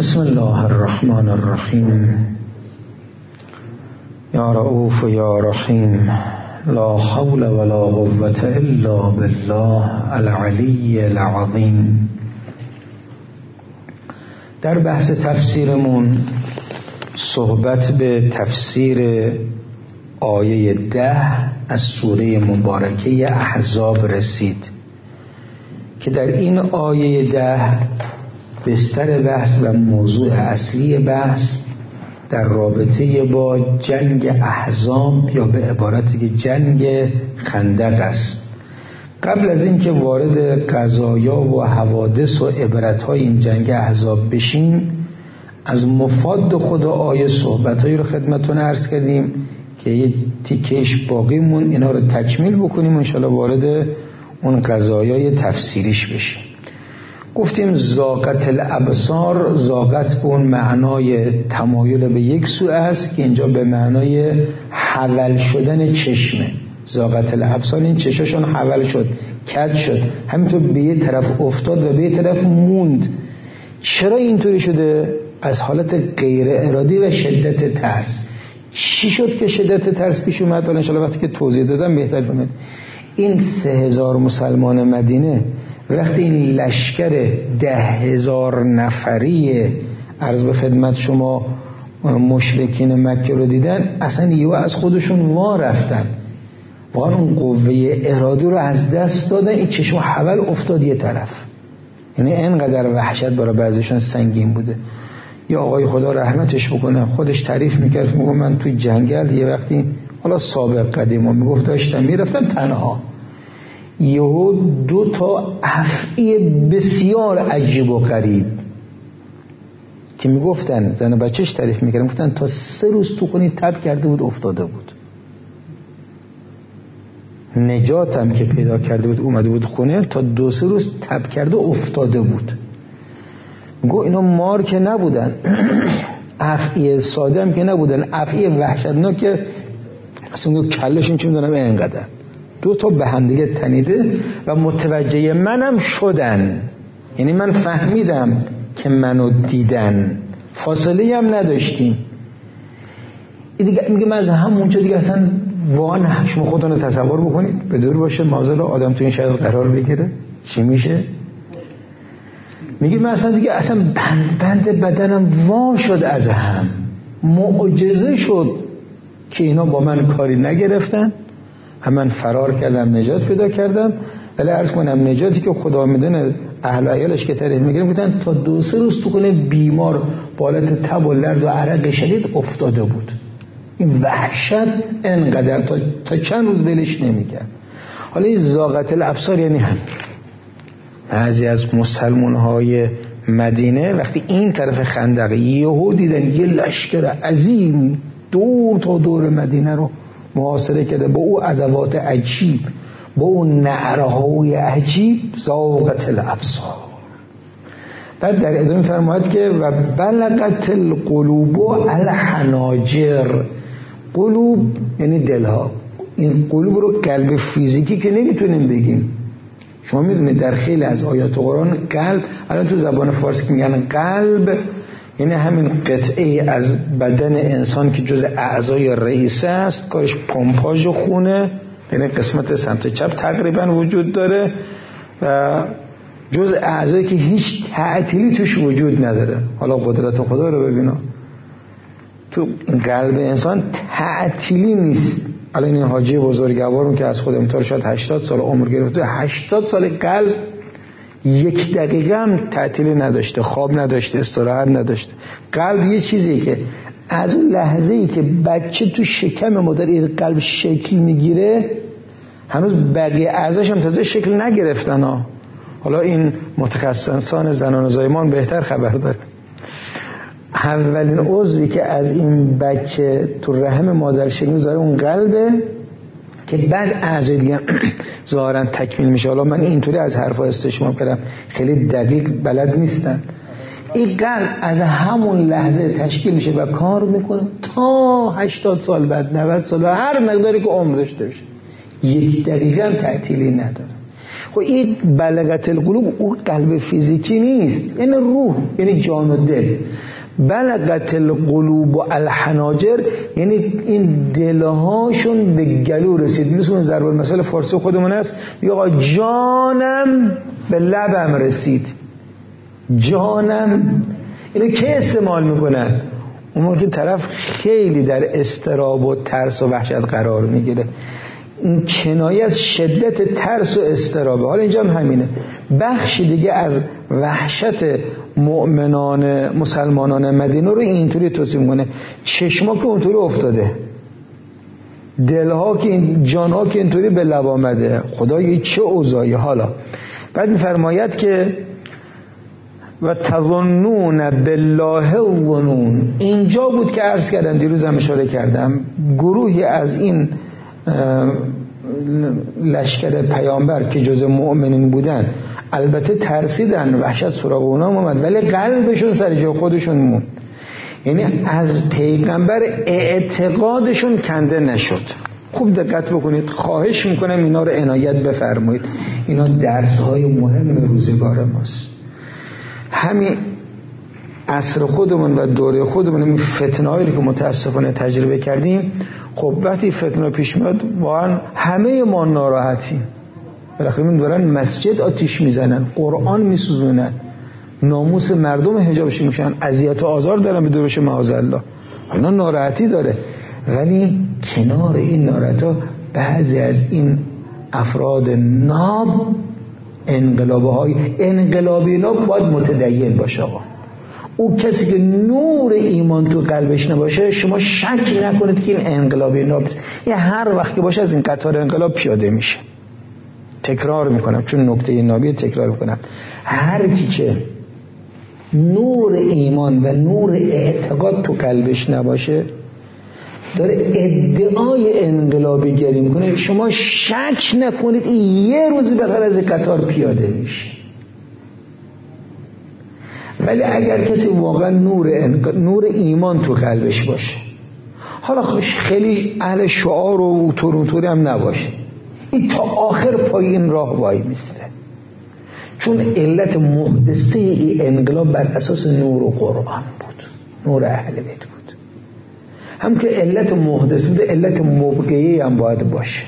بسم الله الرحمن الرحیم. یا رؤوف یا رحیم، لا حول ولا قوة الا بالله العلی العظیم. در بحث تفسیرمون صحبت به تفسیر آیه 10 از سوره مبارکه احزاب رسید که در این آیه 10 بستر بحث و موضوع اصلی بحث در رابطه با جنگ احزاب یا به عبارتی که جنگ خندق است. قبل از اینکه وارد قضایا و حوادث و عبرت‌های این جنگ احزاب بشیم، از مفاد خود آیه صحبت‌هایی رو خدمتتون عرض کردیم که یه تیکش باقی مون، اینا رو تکمیل بکنیم و انشاءالله وارد اون قضایای تفسیریش بشیم. گفتیم زاغت الابصار، زاغت به اون معنای تمایل به یک سو است که اینجا به معنای حول شدن چشمه. زاغت الابصار، این چشاشون حول شد، کج شد، همینطور به یه طرف افتاد و به یه طرف موند. چرا اینطوری شده؟ از حالت غیر ارادی و شدت ترس. چی شد که شدت ترس پیش اومد؟ ان شاء الله وقتی که توضیح دادم بهتر فهمید. این 3000 مسلمان مدینه وقتی این لشکر 10,000 نفری عرض به خدمت شما مشرکین مکه رو دیدن، اصلا یهو از خودشون وا رفتن، واقعا اون قوه ارادی رو از دست دادن. این چشم حول افتاد یه طرف. یعنی اینقدر وحشت برای بعضیشون سنگین بوده. یا آقای خدا رحمتش بکنه، خودش تعریف میکرد، میگم من توی جنگل یه وقتی، حالا سابق قدیما میگفت داشتم میرفتم تنها، یهو 2 افعی بسیار عجیب و غریب که میگفتن، زن بچهش تعریف میکردن، گفتن تا 3 روز تو خونی تب کرده بود افتاده بود. نجاتم که پیدا کرده بود اومده بود خونه، تا 2-3 روز تب کرده افتاده بود. گو اینا مار که نبودن، افعی ساده هم که نبودن، افعی وحشتناک که اصلا کلشون چی میدونم اینقدر. 2 به هم دیگه تنیده و متوجه منم شدن. یعنی من فهمیدم که منو دیدن، فاصله هم نداشتیم. این دیگه میگه من از همونجا دیگه اصلا واقعا شما خودتون رو تصور بکنید، به دور باشه معاذالله آدم تو این شرایط قرار بگیره چی میشه. میگه من اصلا بند بدنم وا شد از هم. معجزه شد که اینا با من کاری نگرفتن، من فرار کردم، نجات پیدا کردم. ولی عرض کنم نجاتی که خدا میدونه اهل و عیالش که تعریف میگن، گفتن تا 2-3 روز تو خونه بیمار بالات تب و لرز و عرق شدید افتاده بود. این وحشت انقدر تا چند روز دلش نمیکرد. حالا این زاغت الابصار یعنی هم بعضی از مسلمان های مدینه وقتی این طرف خندق یهو دیدن یه لشکر عظیمی دور تا دور مدینه رو محاصره کرده با او ادوات عجیب، با اون نعره‌های عجیب، زاغت الابصار. بعد در ادامه فرماید که و بلغت القلوب الحناجر. قلوب یعنی دلها. این قلوب رو قلب فیزیکی که نمیتونیم بگیم. شما میدونید در خیلی از آیات قرآن قلب، الان تو زبان فارسی که میگن قلب، یعنی همین قطعه از بدن انسان که جز اعضای رئیسه است، کارش پمپاژ خونه، یعنی قسمت سمت چپ تقریبا وجود داره و جز اعضایی که هیچ تعطیلی توش وجود نداره. حالا قدرت خدا رو ببینا، تو قلب انسان تعطیلی نیست. الان این حاجی بزرگوارم که از خود امتحان شاید 80 سال عمر گرفته، 80 سال قلب 1 دقیقه هم تعطیلی نداشته، خواب نداشته، استراحت نداشته. قلب یه چیزیه که از اون لحظه‌ای که بچه تو شکم مادر این قلب شکل میگیره، هنوز بقیه اعضاش هم تازه شکل نگرفتن ها. حالا این متخصصان زنان و زایمان بهتر خبر داره. اولین عضوی که از این بچه تو رحم مادر شکل میذاره اون قلبه که بعد اعضای دیگه ظاهرا تکمیل میشه. حالا من اینطوری از حرفا استشمام کردم، خیلی دقیق بلد نیستم. این قلب از همون لحظه تشکیل میشه و کار میکنه تا 80 سال بعد، 90 سال، هر مقداری که عمر داشته باشه. 1 دقیقه هم تعطیلی نداره. خب این بلغت القلوب او قلب فیزیکی نیست، یعنی روح، یعنی جان و دل. بلغت القلوب و الحناجر یعنی این دلهاشون به گلو رسید. مثل اون ضرب المثل فارسی خودمون است، آقا جانم به لبم رسید. جانم اینو که استعمال میکنن اون موقع طرف خیلی در اضطراب و ترس و وحشت قرار میگیره. این کنایه از شدت ترس و اضطرابه. حالا اینجا هم همینه، بخشی دیگه از وحشت مسلمانان مدینه رو اینطوری توصیف میکنه، چشما که اونطوری افتاده، دلها که جانها که اینطوری به لب آمده، خدای چه اوضاعی. حالا بعد میفرماید که و تظنون بالله الظنون. اینجا بود که عرض کردم، دیروز هم اشاره کردم، گروهی از این لشکر پیامبر که جز مؤمنین بودن البته ترسیدن، وحشت سراغ اونا اومد، ولی قلبشون سر جای خودشون موند. یعنی از پیغمبر اعتقادشون کنده نشد. خوب دقت بکنید، خواهش میکنم اینا رو عنایت بفرمایید، اینا درس‌های مهم روزگار ماست. همین عصر خودمون و دوره خودمون، این فتنه‌هایی که متاسفانه تجربه کردیم، خب وقتی فتنه پیش میاد واقعا همه ما ناراحتیم. بالاخره من دارن مسجد آتیش میزنن، قرآن میسوزونن، ناموس مردم حجابش میشن، اذیت و آزار دارن به دورش معاذالله، اینا ناراحتی داره. ولی کنار این ناراحت‌ها بعضی از این افراد ناب، انقلابی ناب باید متدین باشه. آقا او کسی که نور ایمان تو قلبش نباشه، شما شک نکنید که این انقلابی ناب، یه هر وقت که باشه از این قطار انقلاب پیاده میشه. تکرار میکنم چون نکته نابی تکرار میکنم، هر کی که نور ایمان و نور اعتقاد تو قلبش نباشه داره ادعای انقلابی گری میکنه، شما شک نکنید این یه روزی بغیر از قطار پیاده میشه. ولی اگر کسی واقعا نور ایمان تو قلبش باشه، حالا خیلی اهل شعار و تورونتوری هم نباشه، این تا آخر پای این راه وای میسته، چون علت محدثه این انقلاب بر اساس نور و قرآن بود، نور اهل بیت بود. هم که علت محدث بود، علت مبقیه هم باید باشه.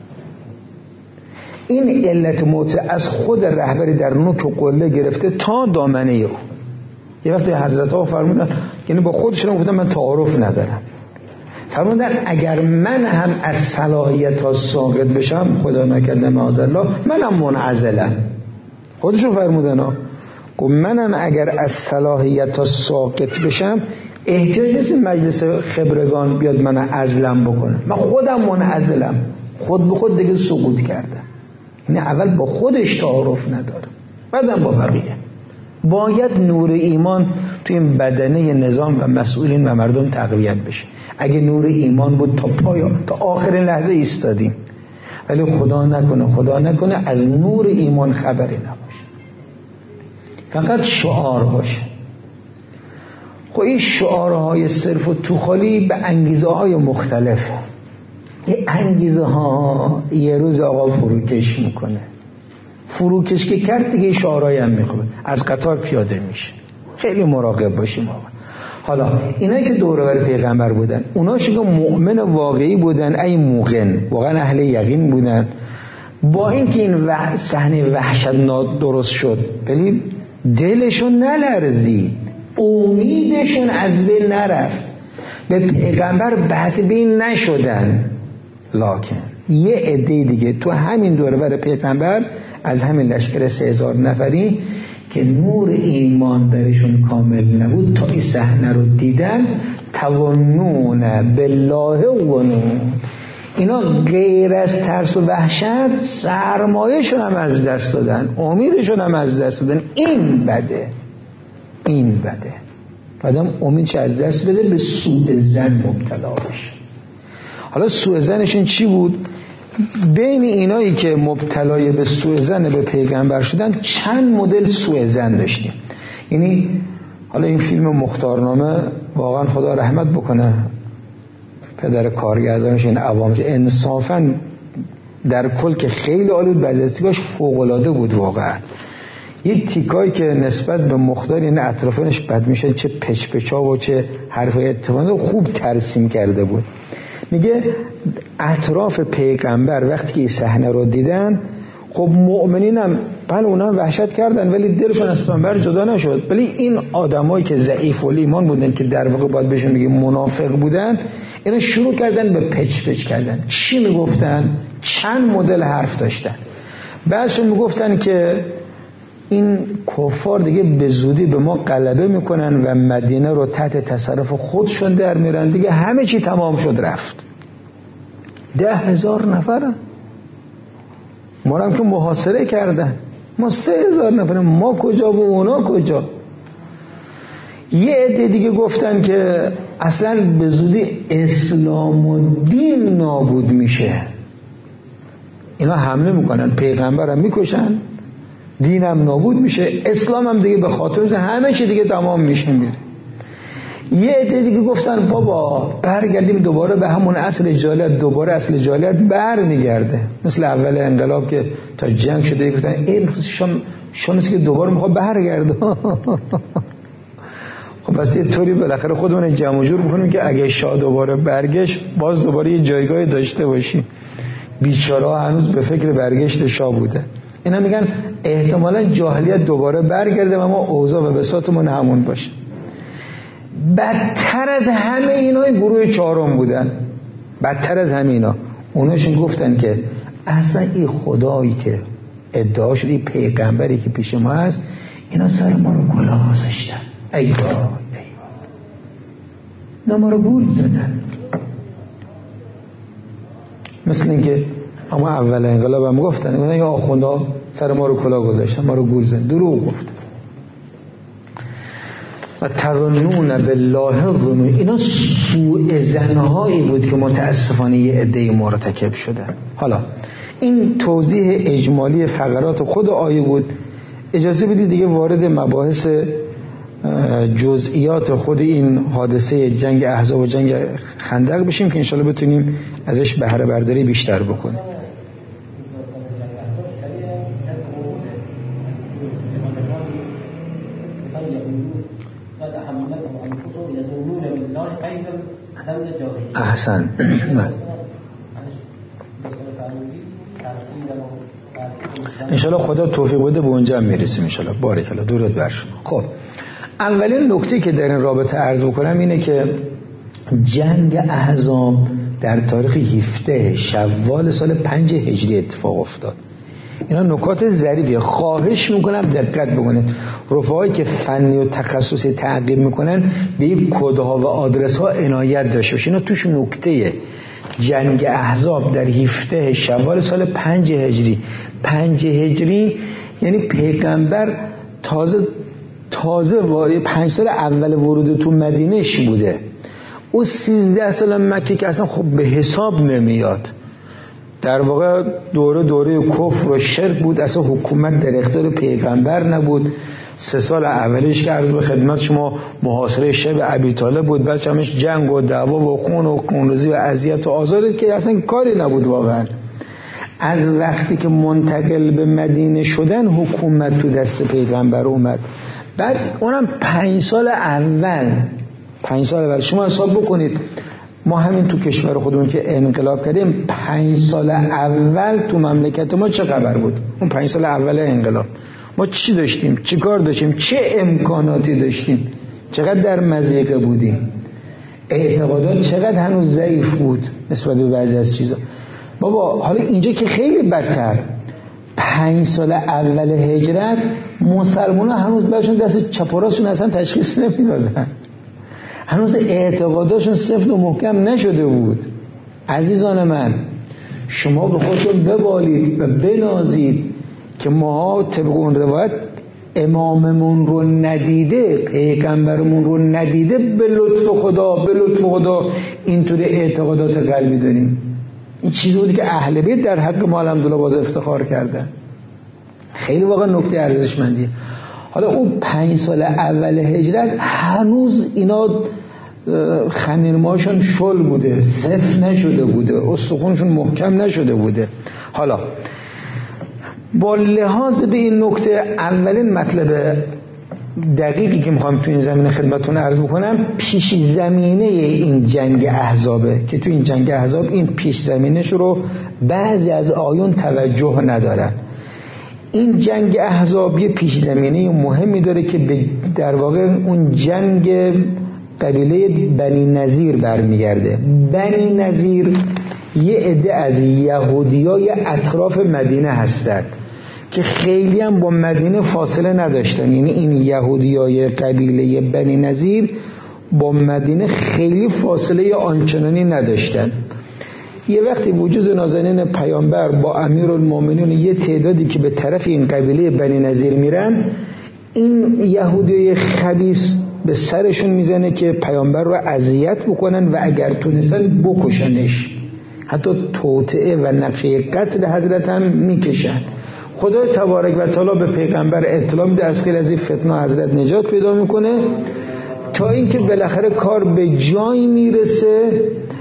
این علت محدث از خود رهبری در نوک و قله گرفته تا دامنه او. یه وقتی حضرت ها فرمودن، یعنی با خودشون گفتن من تعارف ندارم، فرمودن اگر من هم از صلاحیت ها ساقط بشم، خدا نکرده معاذالله، منم منعزلم. خودشون فرمودن ها، گفت منم اگر از صلاحیت ها ساقط بشم احتیاج نیست مجلس خبرگان بیاد من عزلم بکنه، من خودم منعزلم، خود به خود دیگه سقوط کردم. یعنی اول با خودش تعارف نداره، بعدم با بقیه. باید نور ایمان توی این بدنه نظام و مسئولین و مردم تقویت بشه. اگه نور ایمان بود تا پایان، تا آخرین لحظه ایستادیم، ولی خدا نکنه از نور ایمان خبری نباشه، فقط شعار باشه. خب این شعارهای صرف و توخالی به انگیزه های مختلفه. این انگیزه ها یه روز آقا فروکش میکنه، فروکش که کرد دیگه شعارهای هم میخواد، از قطار پیاده میشه. خیلی مراقب باشیم آقا. حالا اینایی که دور و بر پیغمبر بودن، اوناشون که مؤمن واقعی بودن، ای موقن، واقعا اهل یقین بودن، با اینکه این صحنه وحشتناک درست شد ولی دلشون نلرزید، امیدشون از بین نرفت، به پیغمبر بدبین نشدن. لکن یه عده دیگه تو همین دوره بر پیغمبر از همین لشکر 3000 نفری که نور ایمان درشون کامل نبود، تا این صحنه رو دیدن، تظنون بالله الظنون، اینا غیر از ترس و وحشت سرمایه‌شون هم از دست دادن، امیدشون هم از دست دادن. این بده. آدم امیدش از دست بده، به سوء ظن مبتلا بشه. حالا سوء ظنشون چی بود؟ بین اینایی که مبتلای به سوء ظن به پیغمبر شدن چند مدل سوء ظن داشتیم. یعنی حالا این فیلم مختارنامه واقعا خدا رحمت بکنه پدر کارگردانش، این عوامش انصافا در کل که خیلی عالی بود، بعضی از تیکاش فوق‌العاده بود واقعا. یک تیکایی که نسبت به مختار این اطرافش بد میشه، چه پچ‌پچا و چه حرفای اتفاقی خوب ترسیم کرده بود. میگه اطراف پیغمبر وقتی که این صحنه رو دیدن، خب مؤمنین هم بله اونا هم وحشت کردن ولی دلشون از پیغمبر جدا نشد. ولی این آدمایی که ضعیف الایمان بودن که در واقع باید بهشون بگیم منافق بودن، اینا شروع کردن به پچ پچ کردن. چی میگفتن؟ چند مدل حرف داشتن. بعضشون میگفتن که این کفار دیگه به زودی به ما غلبه میکنن و مدینه رو تحت تصرف خودشون در میرن، دیگه همه چی تمام شد رفت. 10,000 نفرن، ما رو هم که محاصره کردن، ما 3,000 نفرن، ما کجا و اونا کجا. یه عده دیگه گفتن که اصلا به زودی اسلام و دین نابود میشه، اینا حمله میکنن، پیغمبر هم میکشن، دین هم نابود میشه، اسلام هم دیگه به خاطر همه چی دیگه تمام میشه میره. یه عده دیگه گفتن بابا برگردیم دوباره به همون اصل جاهلیت، دوباره اصل جاهلیت برمیگرده، مثل اول انقلاب که تا جنگ شده گفتن این شما مثل که دوباره میخواد برگرده. خب بس یه طوری بالاخره خودمون جمع جور میکنیم که اگه شاه دوباره برگشت باز دوباره یه جایگاه داشته باشیم. بیچاره‌ها هنوز به فکر برگشت شاه بوده. اینا میگن احتمالاً جاهلیت دوباره برگرده و ما اوضاع و بساطمون همون باشه. بدتر از همه اینا گروه چهارم بودن، بدتر از همه اینا. اوناشون گفتن که اصلا این خدایی که ادعا شده، این پیغمبری که پیش ما هست، اینا سر ما رو کلاه گذاشتن. ای وای اینا ما رو گول زدن. مثل اینکه اما اول انقلاب هم گفتن اینا یا آخوندا سر ما رو کلاه گذاشتن، ما رو گول زدن. دروغ گفتن. و تظنون بالله الظنون، اینا سوء ظن‌هایی بود که متاسفانه یه عده مرتکب شدن. حالا این توضیح اجمالی فقرات خود آیه بود. اجازه بدید دیگه وارد مباحث جزئیات خود این حادثه جنگ احزاب و جنگ خندق بشیم که انشالله بتونیم ازش بهره برداری بیشتر بکنیم. احسن. انشالله خدا توفیق بده به اونجا هم میرسیم انشالله. بارک الله. درود بر شما. خب اولین نکته که در این رابطه عرض بکنم اینه که جنگ احزاب در تاریخ 17 شوال سال 5 هجری اتفاق افتاد. اینا نکات ظریفیه، خواهش میکنم دقت بکنید. رفقایی که فنی و تخصصی تعقیب میکنن به این کدها و آدرس ها عنایت داشته باشین. اینا توش نکته جنگ احزاب در 17 شوال سال 5 هجری. 5 هجری یعنی پیغمبر تازه 5 سال اول ورود تو مدینهش بوده. او 13 سال مکه که اصلا خب به حساب نمیاد. در واقع دوره کفر و شرک بود، اصلا حکومت در اختیار پیغمبر نبود. 3 سال اولش که عرض به خدمت شما محاصره شب ابی طالب بود، بعد همش جنگ و دعوا و خون و خونریزی و اذیت و آزار که اصلا کاری نبود واقعا. از وقتی که منتقل به مدینه شدن حکومت تو دست پیغمبر اومد. بعد اونم 5 سال اول شما حساب بکنید. ما همین تو کشور خودمون که انقلاب کردیم 5 سال اول تو مملکت ما چه خبر بود؟ اون 5 سال اول انقلاب ما چی داشتیم؟ چی کار داشتیم؟ چه امکاناتی داشتیم؟ چقدر در مضیقه بودیم؟ اعتقادات چقدر هنوز ضعیف بود نسبت به بعضی از چیزا. بابا حالا اینجا که خیلی بدتر، 5 سال اول هجرت مسلمان‌ها هنوز برشون دست چپ و راستشون اصلا تشخیص نمیدادن، هنوز اعتقاداشون سفت و محکم نشده بود. عزیزان من، شما به خودتون ببالید و بنازید که ما طبق اون روایت اماممون رو ندیده، پیغمبرمون رو ندیده، به لطف خدا اینطور اعتقادات قلبی داریم. این چیزی بودی که اهل بیت در حق ما الحمدلله باز افتخار کردن. خیلی واقعا نکته ارزشمندیه. حالا اون 5 سال اول هجرت هنوز اینا خنینماشون شل بوده، صف نشده بوده، استخونشون محکم نشده بوده. حالا با لحاظ به این نکته، اولین مطلب دقیقی که میخوام تو این زمینه خدمتتون عرض بکنم، پیش زمینه این جنگ احزابه که تو این جنگ احزاب این پیش زمینش رو بعضی از آیون توجه ندارن. این جنگ احزاب یه پیش زمینه مهمی داره که در واقع اون جنگ قبیله بنی نظیر برمیگرده. بنی نظیر یه عده از یهودیای اطراف مدینه هستند که خیلی هم با مدینه فاصله نداشتن. یعنی این یهودیای قبیله بنی نظیر با مدینه خیلی فاصله آنچنانی نداشتن. یه وقتی وجود نازنین پیامبر با امیرالمومنین یه تعدادی که به طرف این قبیله بنی نظیر میرن، این یهودیای خبیث به سرشون میزنه که پیامبر رو اذیت بکنن و اگر تونستن بکشنش، حتی توطئه و نقشه قتل حضرت هم میکشن. خدای تبارک و تعالی به پیغمبر اطلاع میده، از خیلی از این فتنه حضرت نجات پیدا میکنه، تا اینکه بالاخره کار به جایی میرسه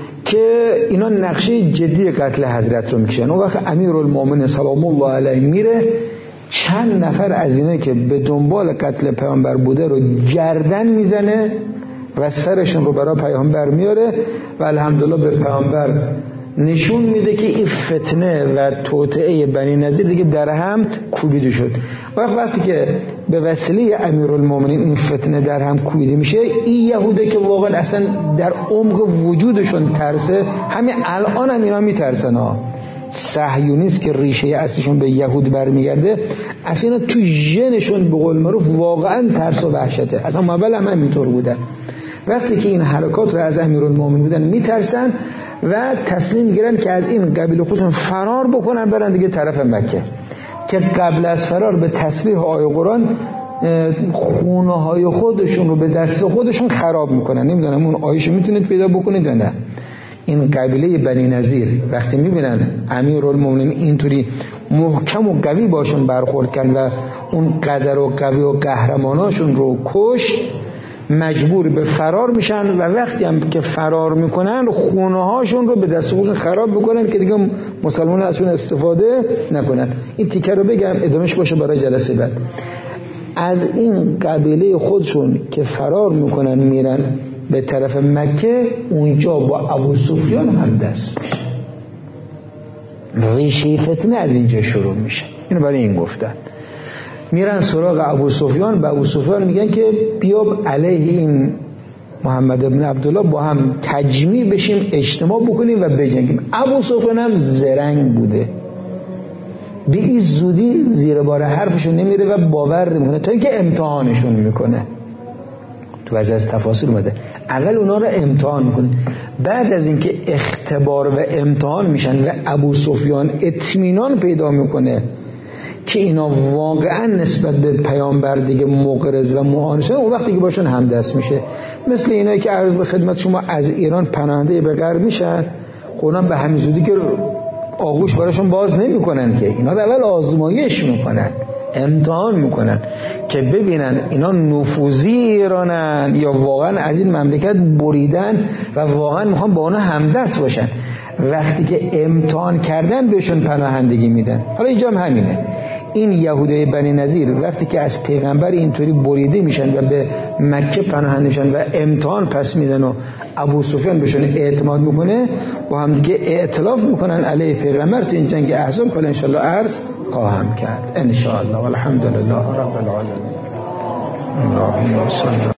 که اینا نقشه جدی قتل حضرت رو میکشن. اون وقت امیرالمومنین سلام الله علیه میره، چند نفر از اینا که به دنبال قتل پیامبر بوده رو گردن میزنه و سرشون رو برای پیامبر میاره و الحمدلله به پیامبر نشون میده که این فتنه و توطئه بنی نظیر دیگه در هم کوبیده شد. وقتی که به وسیله امیرالمومنین این فتنه در هم کوبیده میشه، این یهوده که واقعا اصلا در عمق وجودشون ترسه، همین الان هم اینا میترسن ها. صهیونیست که ریشه اصلشون به یهود برمیگرده، اصلا تو ژنشون به قول معروف واقعا ترس و وحشته. اصلا اول هم اینطور بودن. وقتی که این حرکات رو از امیرالمومنین بودن میترسن و تصمیم میگیرن که از این قبیله خودشون فرار بکنن برن دیگه طرف مکه، که قبل از فرار به تصریح آیه قرآن خونه های خودشون رو به دست خودشون خراب میکنن. نمیدونم اون آیه‌شو میتونید پیدا بکنید یا نه. این قبیله بنی نظیر وقتی میبینن امیرالمومنین اینطوری محکم و قوی باشون برخورد کردن و اون قدر و قوی و قهرماناشون رو کشت، مجبور به فرار میشن و وقتی هم که فرار میکنن خونه هاشون رو به دست خودشون خراب میکنن که دیگه مسلمان از اون استفاده نکنن. این تیکه رو بگم ادامهش باشه برای جلسه بعد. از این قبیله خودشون که فرار میکنن میرن به طرف مکه، اونجا با ابو سفیان هم دست میشه. ریشه فتنه از اینجا شروع میشه. اینو برای این گفتن. میرن سراغ ابو سفیان، به ابو سفیان میگن که بیا علیه این محمد ابن عبدالله با هم تجمیع بشیم، اجتماع بکنیم و بجنگیم. ابو سفیان هم زرنگ بوده، به این زودی زیر بار حرفشون نمیره و باور نمیکنه تا اینکه امتحانشون میکنه. تو بعضی از تفاسیر اومده اول اونا رو امتحان میکنه، بعد از اینکه اختبار و امتحان میشن و ابو سفیان اطمینان پیدا میکنه که اینا واقعا نسبت به پیامبر دیگه مقرض و معاند شدن، اون وقتی که باشون همدست میشه. مثل اینایی که عرض به خدمت شما از ایران پناهنده به غرب میشن، قرآن به همین زودی که آغوش براشون باز نمیکنن، که اینا رو اول آزمایش میکنن، امتحان میکنن که ببینن اینا نفوذی ایرانن یا واقعا از این مملکت بریدن و واقعا میخوان با اونا همدست باشن. وقتی که امتحان کردن بهشون پناهندگی میدن. حالا اینجا هم همینه. این یهودای بنی نظیر وقتی که از پیغمبر اینطوری بریده میشن و به مکه پناهنده میشن و امتحان پس میدن و ابو سفیان بهشون اعتماد میکنه و هم دیگه ائتلاف میکنن علیه پیغمبر، تو این جنگ احزاب که ان شاء الله عرض خواهم کرد ان شاء الله. والحمد لله رب العالمین. اللهم صل